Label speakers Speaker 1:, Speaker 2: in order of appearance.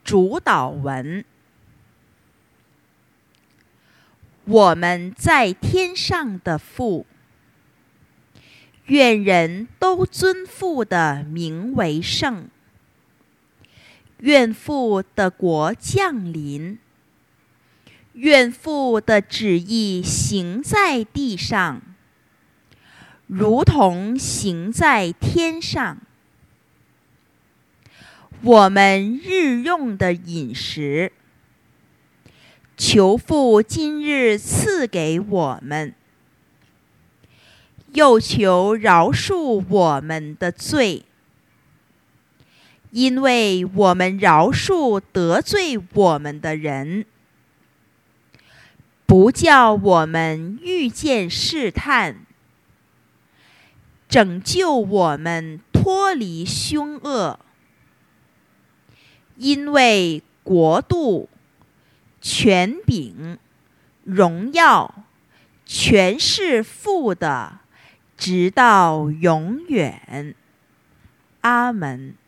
Speaker 1: 主祷文。我们在天上的父，愿人都尊父的名为圣。愿父的国降临，愿父的旨意行在地上，如同行在天上。我们日用的饮食，求父今日赐给我们，又求饶恕我们的罪，因为我们饶恕得罪我们的人，不叫我们遇见试探，拯救我们脱离凶恶。因为国度、权柄、荣耀，全是父的，直到永远。阿们。